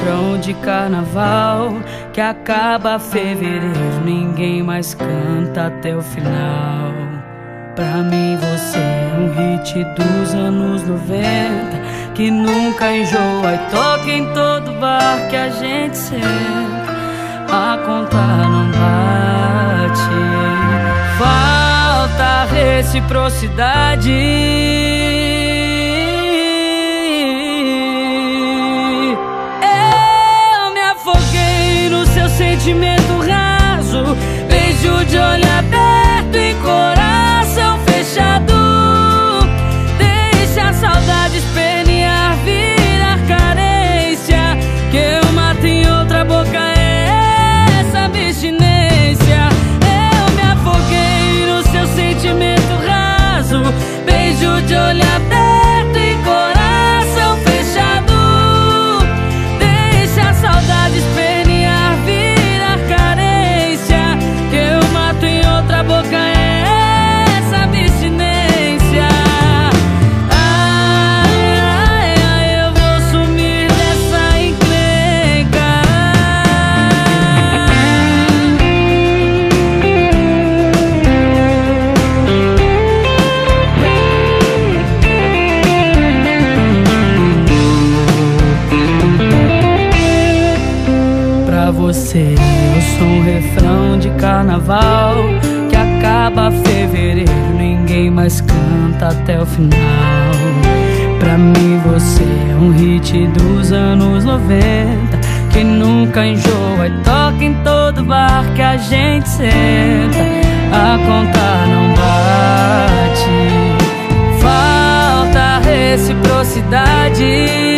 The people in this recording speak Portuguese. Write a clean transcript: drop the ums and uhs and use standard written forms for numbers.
refrão de carnaval que acaba fevereiro, ninguém mais canta até o final. Pra mim você é um hit dos anos 90 que nunca enjoa e toca em todo bar que a gente senta. A conta não bate, falta reciprocidade. Eu me afoguei no seu sentimento raso, beijo de olho aberto e coração fechado. Deixa a saudade espernear, virar carência, que eu mato em outra boca essa abstinência. Eu me afoguei no seu sentimento raso, beijo de olho aberto e coração fechado. Deixa a saudade espernear, virar carência, que eu mato em outra boca essa abstinência. Ai, ai, ai, eu vou sumir dessa encrenca. Pra você eu sou um refrão de carnaval que acaba fevereiro, ninguém mais canta até o final. Pra mim você é um hit dos anos 90 que nunca enjoa e toca em todo bar que a gente senta. A conta não bate, falta reciprocidade.